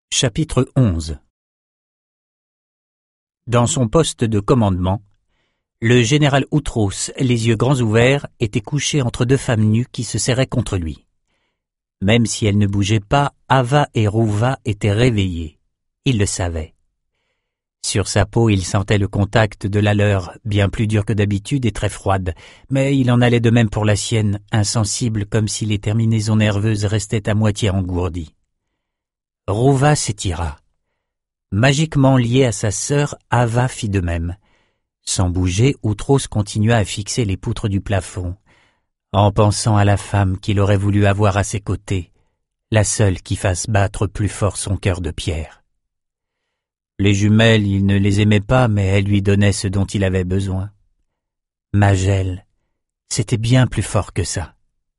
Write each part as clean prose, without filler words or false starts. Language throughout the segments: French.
Chapitre 11. Dans son poste de commandement, le général Outros, les yeux grands ouverts, était couché entre deux femmes nues qui se serraient contre lui. Même si elles ne bougeaient pas, Ava et Rouva étaient réveillées. Il le savait. Sur sa peau, il sentait le contact de la leur, bien plus dure que d'habitude et très froide, mais il en allait de même pour la sienne, insensible comme si les terminaisons nerveuses restaient à moitié engourdies. Rouva s'étira. Magiquement lié à sa sœur, Ava fit de même. Sans bouger, Outros continua à fixer les poutres du plafond, en pensant à la femme qu'il aurait voulu avoir à ses côtés, la seule qui fasse battre plus fort son cœur de pierre. Les jumelles, il ne les aimait pas, mais elles lui donnaient ce dont il avait besoin. Magel, c'était bien plus fort que ça.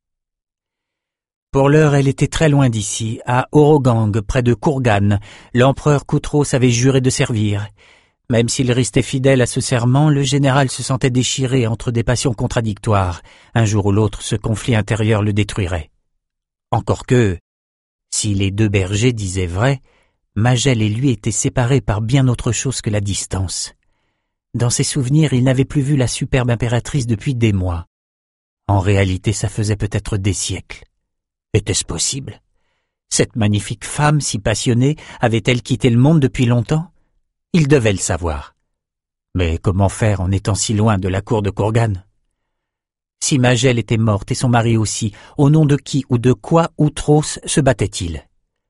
Pour l'heure, elle était très loin d'ici, à Orogang, près de Kurgan. L'empereur Koutros avait juré de servir. Même s'il restait fidèle à ce serment, le général se sentait déchiré entre des passions contradictoires. Un jour ou l'autre, ce conflit intérieur le détruirait. Encore que, si les deux bergers disaient vrai, Magel et lui étaient séparés par bien autre chose que la distance. Dans ses souvenirs, il n'avait plus vu la superbe impératrice depuis des mois. En réalité, ça faisait peut-être des siècles. Était-ce possible? Cette magnifique femme si passionnée avait-elle quitté le monde depuis longtemps? Il devait le savoir. Mais comment faire en étant si loin de la cour de Kurgan? Si Magel était morte et son mari aussi, au nom de qui ou de quoi Outros se battait-il?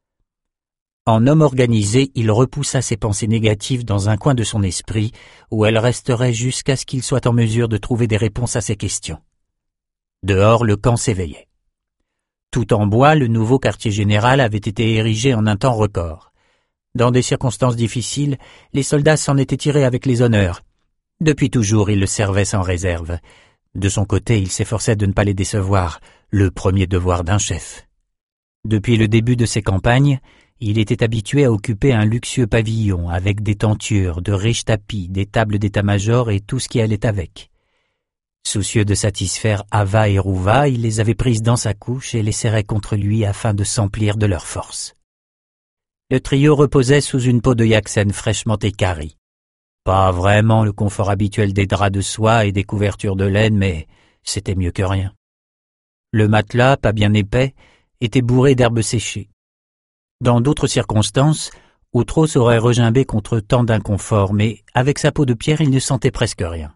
En homme organisé, il repoussa ses pensées négatives dans un coin de son esprit, où elles resteraient jusqu'à ce qu'il soit en mesure de trouver des réponses à ses questions. Dehors, le camp s'éveillait. Tout en bois, le nouveau quartier général avait été érigé en un temps record. Dans des circonstances difficiles, les soldats s'en étaient tirés avec les honneurs. Depuis toujours, il le servait sans réserve. De son côté, il s'efforçait de ne pas les décevoir, le premier devoir d'un chef. Depuis le début de ses campagnes, il était habitué à occuper un luxueux pavillon avec des tentures, de riches tapis, des tables d'état-major et tout ce qui allait avec. Soucieux de satisfaire Ava et Rouva, il les avait prises dans sa couche et les serrait contre lui afin de s'emplir de leur force. Le trio reposait sous une peau de yaxen fraîchement équarrie. Pas vraiment le confort habituel des draps de soie et des couvertures de laine, mais c'était mieux que rien. Le matelas, pas bien épais, était bourré d'herbes séchées. Dans d'autres circonstances, Outros aurait regimbé contre tant d'inconfort, mais avec sa peau de pierre, il ne sentait presque rien.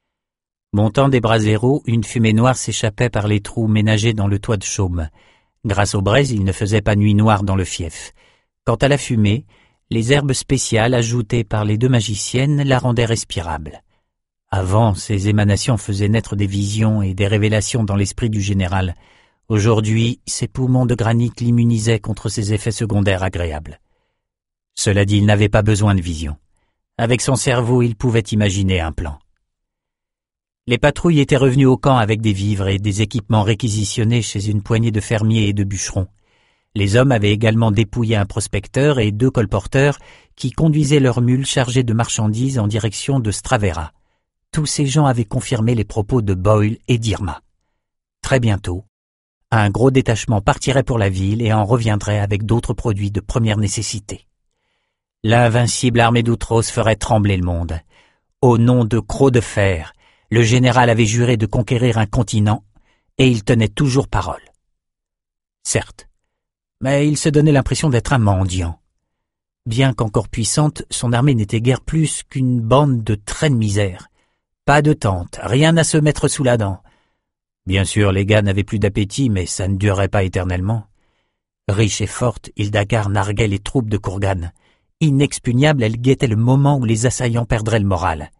Montant des braseros, une fumée noire s'échappait par les trous ménagés dans le toit de chaume. Grâce aux braises, il ne faisait pas nuit noire dans le fief. Quant à la fumée, les herbes spéciales ajoutées par les deux magiciennes la rendaient respirable. Avant, ces émanations faisaient naître des visions et des révélations dans l'esprit du général. Aujourd'hui, ses poumons de granit l'immunisaient contre ces effets secondaires agréables. Cela dit, il n'avait pas besoin de vision. Avec son cerveau, il pouvait imaginer un plan. Les patrouilles étaient revenues au camp avec des vivres et des équipements réquisitionnés chez une poignée de fermiers et de bûcherons. Les hommes avaient également dépouillé un prospecteur et 2 colporteurs qui conduisaient leurs mules chargées de marchandises en direction de Stravera. Tous ces gens avaient confirmé les propos de Boyle et d'Irma. Très bientôt, un gros détachement partirait pour la ville et en reviendrait avec d'autres produits de première nécessité. L'invincible armée d'Outros ferait trembler le monde. Au nom de Croc de Fer, le général avait juré de conquérir un continent, et il tenait toujours parole. Certes, mais il se donnait l'impression d'être un mendiant. Bien qu'encore puissante, son armée n'était guère plus qu'une bande de traînes misères. Pas de tente, rien à se mettre sous la dent. Bien sûr, les gars n'avaient plus d'appétit, mais ça ne durerait pas éternellement. Riche et forte, Hildegard narguait les troupes de Kurgan. Inexpugnable, elle guettait le moment où les assaillants perdraient le moral.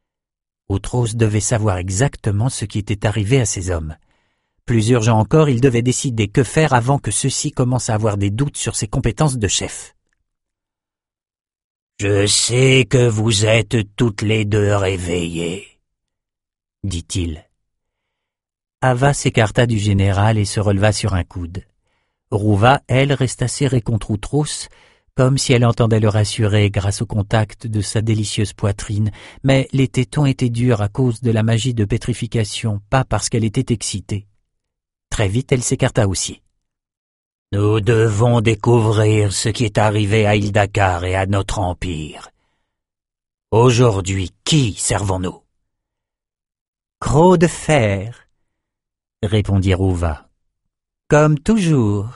Outros devait savoir exactement ce qui était arrivé à ces hommes. Plus urgent encore, il devait décider que faire avant que ceux-ci commencent à avoir des doutes sur ses compétences de chef. « Je sais que vous êtes toutes les deux réveillées, » dit-il. Ava s'écarta du général et se releva sur un coude. Rouva, elle, resta serrée contre Outros, comme si elle entendait le rassurer grâce au contact de sa délicieuse poitrine, mais les tétons étaient durs à cause de la magie de pétrification, pas parce qu'elle était excitée. Très vite, elle s'écarta aussi. Nous devons découvrir ce qui est arrivé à Ildakar et à notre empire. Aujourd'hui, qui servons-nous? Croc de fer, répondit Rouva. Comme toujours.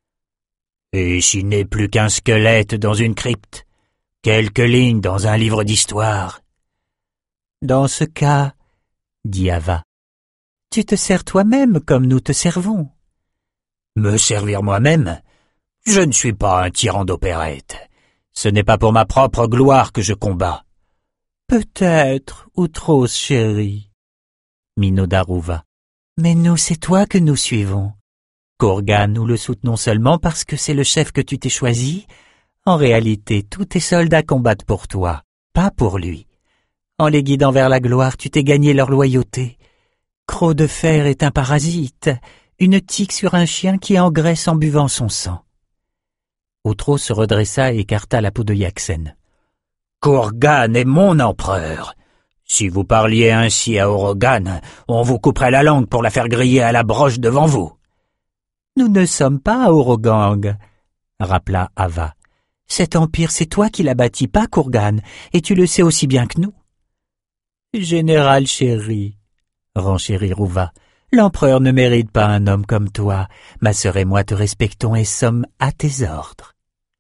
Et s'il n'est plus qu'un squelette dans une crypte, quelques lignes dans un livre d'histoire? Dans ce cas, dit Ava, tu te sers toi-même comme nous te servons. Me servir moi-même? Je ne suis pas un tyran d'opérette. Ce n'est pas pour ma propre gloire que je combats. Peut-être, Outros chéri, minauda Rouva. Mais nous, c'est toi que nous suivons. Kurgan, nous le soutenons seulement parce que c'est le chef que tu t'es choisi. En réalité, tous tes soldats combattent pour toi, pas pour lui. En les guidant vers la gloire, tu t'es gagné leur loyauté. Croc de fer est un parasite, une tique sur un chien qui engraisse en buvant son sang. Outros se redressa et écarta la peau de Yaxen. Kurgan est mon empereur. Si vous parliez ainsi à Orogan, on vous couperait la langue pour la faire griller à la broche devant vous. Nous ne sommes pas à Orogang, rappela Ava. Cet empire, c'est toi qui l'as bâti, pas Kurgan, et tu le sais aussi bien que nous. Général chéri, renchérit Rouva, l'empereur ne mérite pas un homme comme toi. Ma sœur et moi te respectons et sommes à tes ordres.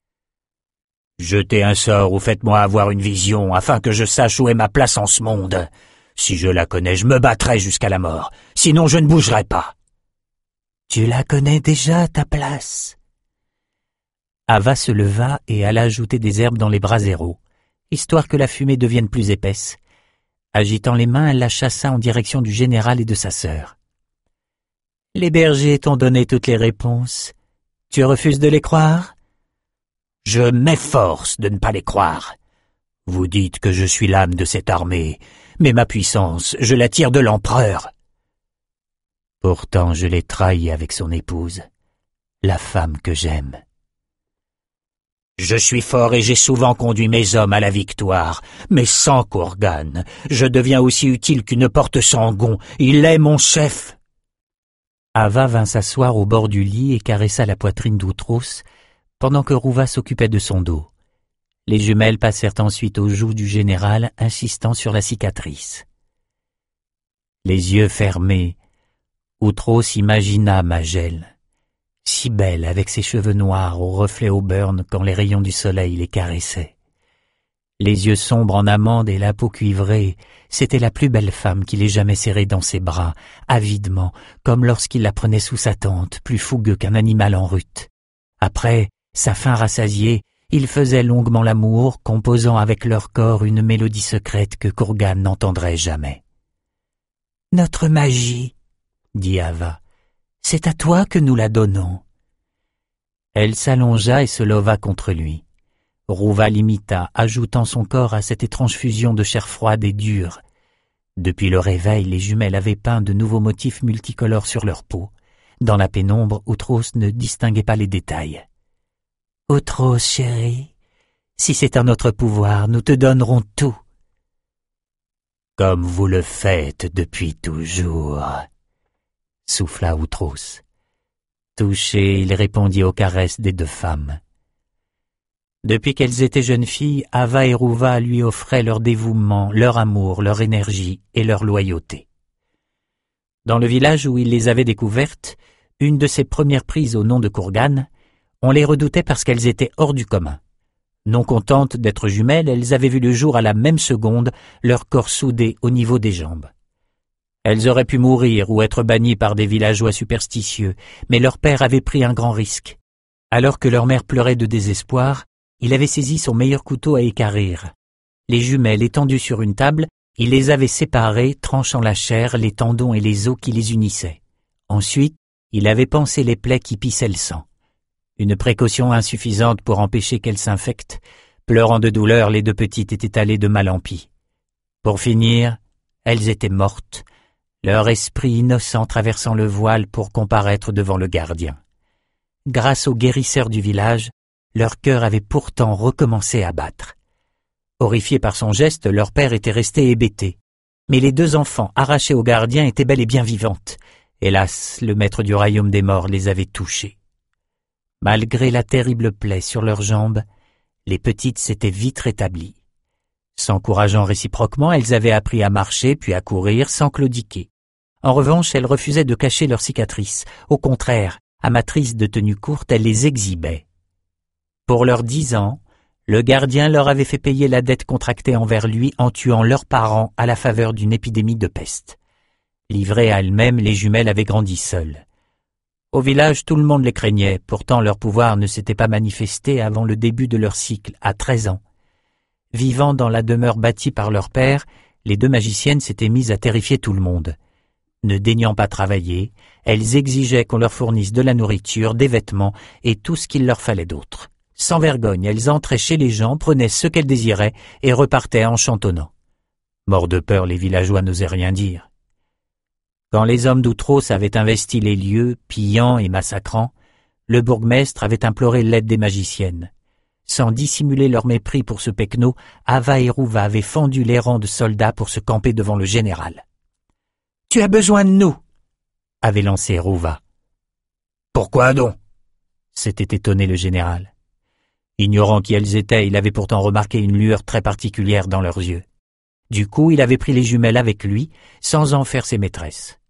Jetez un sort ou faites-moi avoir une vision afin que je sache où est ma place en ce monde. Si je la connais, je me battrai jusqu'à la mort. Sinon, je ne bougerai pas. Tu la connais déjà, ta place. Ava se leva et alla ajouter des herbes dans les braseros, histoire que la fumée devienne plus épaisse. Agitant les mains, elle la chassa en direction du général et de sa sœur. Les bergers t'ont donné toutes les réponses. Tu refuses de les croire? Je m'efforce de ne pas les croire. Vous dites que je suis l'âme de cette armée, mais ma puissance, je la tire de l'empereur. Pourtant, je l'ai trahi avec son épouse, la femme que j'aime. Je suis fort et j'ai souvent conduit mes hommes à la victoire, mais sans Kurgan, je deviens aussi utile qu'une porte sans gond. Il est mon chef. Ava vint s'asseoir au bord du lit et caressa la poitrine d'Outros, pendant que Rouva s'occupait de son dos. Les jumelles passèrent ensuite aux joues du général, insistant sur la cicatrice. Les yeux fermés, Outros imagina Magel, si belle avec ses cheveux noirs au reflet auburn quand les rayons du soleil les caressaient. Les yeux sombres en amande et la peau cuivrée, c'était la plus belle femme qu'il ait jamais serrée dans ses bras, avidement, comme lorsqu'il la prenait sous sa tente, plus fougueux qu'un animal en rut. Après, sa faim rassasiée, ils faisaient longuement l'amour, composant avec leur corps une mélodie secrète que Kurgan n'entendrait jamais. « Notre magie, » dit Ava, « c'est à toi que nous la donnons. » Elle s'allongea et se leva contre lui. Rouva l'imita, ajoutant son corps à cette étrange fusion de chair froide et dure. Depuis le réveil, les jumelles avaient peint de nouveaux motifs multicolores sur leur peau. Dans la pénombre, Outros ne distinguait pas les détails. « Outros, chéri, si c'est en notre pouvoir, nous te donnerons tout. »« Comme vous le faites depuis toujours. » souffla Outros. Touché, il répondit aux caresses des deux femmes. Depuis qu'elles étaient jeunes filles, Ava et Rouva lui offraient leur dévouement, leur amour, leur énergie et leur loyauté. Dans le village où il les avait découvertes, une de ses premières prises au nom de Kurgan, on les redoutait parce qu'elles étaient hors du commun. Non contentes d'être jumelles, elles avaient vu le jour à la même seconde, leur corps soudés au niveau des jambes. Elles auraient pu mourir ou être bannies par des villageois superstitieux, mais leur père avait pris un grand risque. Alors que leur mère pleurait de désespoir, il avait saisi son meilleur couteau à équarrir. Les jumelles étendues sur une table, il les avait séparées, tranchant la chair, les tendons et les os qui les unissaient. Ensuite, il avait pansé les plaies qui pissaient le sang. Une précaution insuffisante pour empêcher qu'elles s'infectent. Pleurant de douleur, les deux petites étaient allées de mal en pis. Pour finir, elles étaient mortes, leur esprit innocent traversant le voile pour comparaître devant le gardien. Grâce aux guérisseurs du village, leur cœur avait pourtant recommencé à battre. Horrifiés par son geste, leur père était resté hébété. Mais les deux enfants arrachés au gardien étaient bel et bien vivantes. Hélas, le maître du royaume des morts les avait touchées. Malgré la terrible plaie sur leurs jambes, les petites s'étaient vite rétablies. S'encourageant réciproquement, elles avaient appris à marcher puis à courir sans claudiquer. En revanche, elles refusaient de cacher leurs cicatrices. Au contraire, amatrices de tenues courtes, elles les exhibaient. Pour leurs 10 ans, le gardien leur avait fait payer la dette contractée envers lui en tuant leurs parents à la faveur d'une épidémie de peste. Livrées à elles-mêmes, les jumelles avaient grandi seules. Au village, tout le monde les craignait, pourtant leur pouvoir ne s'était pas manifesté avant le début de leur cycle, à 13 ans. Vivant dans la demeure bâtie par leur père, les 2 magiciennes s'étaient mises à terrifier tout le monde. Ne daignant pas travailler, elles exigeaient qu'on leur fournisse de la nourriture, des vêtements et tout ce qu'il leur fallait d'autre. Sans vergogne, elles entraient chez les gens, prenaient ce qu'elles désiraient et repartaient en chantonnant. Morts de peur, les villageois n'osaient rien dire. Quand les hommes d'Outros avaient investi les lieux, pillant et massacrant, le bourgmestre avait imploré l'aide des magiciennes. Sans dissimuler leur mépris pour ce pecno, Ava et Rouva avaient fendu les rangs de soldats pour se camper devant le général. « Tu as besoin de nous !» avait lancé Rouva. « Pourquoi donc ?» s'était étonné le général. Ignorant qui elles étaient, il avait pourtant remarqué une lueur très particulière dans leurs yeux. Du coup, il avait pris les jumelles avec lui, sans en faire ses maîtresses.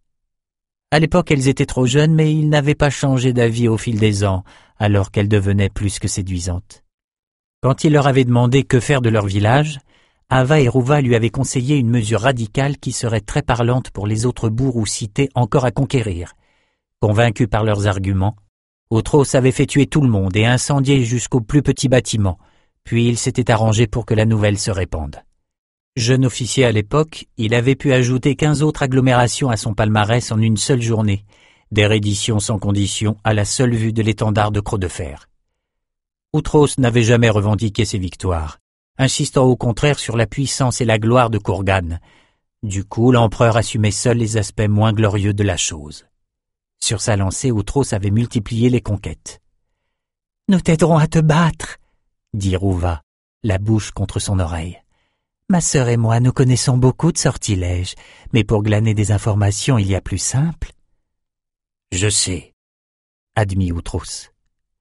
À l'époque, elles étaient trop jeunes, mais il n'avait pas changé d'avis au fil des ans, alors qu'elles devenaient plus que séduisantes. Quand il leur avait demandé que faire de leur village, Ava et Rouva lui avaient conseillé une mesure radicale qui serait très parlante pour les autres bourgs ou cités encore à conquérir. Convaincus par leurs arguments, Outros avait fait tuer tout le monde et incendier jusqu'aux plus petits bâtiments, puis il s'était arrangé pour que la nouvelle se répande. Jeune officier à l'époque, il avait pu ajouter 15 autres agglomérations à son palmarès en une seule journée, des redditions sans condition à la seule vue de l'étendard de crocs de fer. Outros n'avait jamais revendiqué ses victoires, insistant au contraire sur la puissance et la gloire de Kourgan. Du coup, l'empereur assumait seul les aspects moins glorieux de la chose. Sur sa lancée, Outros avait multiplié les conquêtes. « Nous t'aiderons à te battre » dit Rouva, la bouche contre son oreille. « Ma sœur et moi, nous connaissons beaucoup de sortilèges, mais pour glaner des informations, il y a plus simple. »« Je sais, » admit Outros.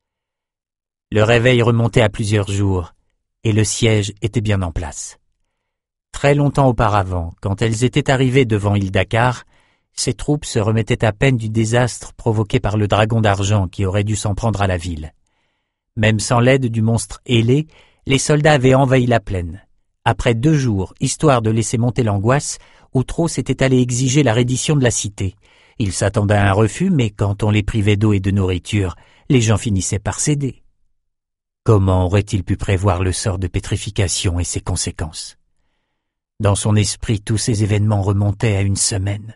Le réveil remontait à plusieurs jours, et le siège était bien en place. Très longtemps auparavant, quand elles étaient arrivées devant Ildakar, ses troupes se remettaient à peine du désastre provoqué par le dragon d'argent qui aurait dû s'en prendre à la ville. Même sans l'aide du monstre ailé, les soldats avaient envahi la plaine. Après 2 jours, histoire de laisser monter l'angoisse, Outros était allé exiger la reddition de la cité. Il s'attendait à un refus, mais quand on les privait d'eau et de nourriture, les gens finissaient par céder. Comment aurait-il pu prévoir le sort de pétrification et ses conséquences? Dans son esprit, tous ces événements remontaient à une semaine.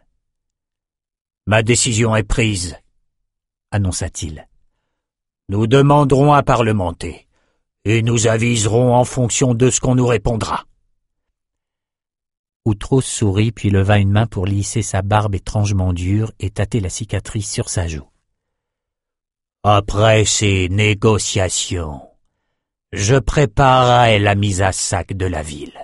« Ma décision est prise, » annonça-t-il. « Nous demanderons à parlementer, et nous aviserons en fonction de ce qu'on nous répondra. » Outros sourit puis leva une main pour lisser sa barbe étrangement dure et tâter la cicatrice sur sa joue. « Après ces négociations, je préparerai la mise à sac de la ville.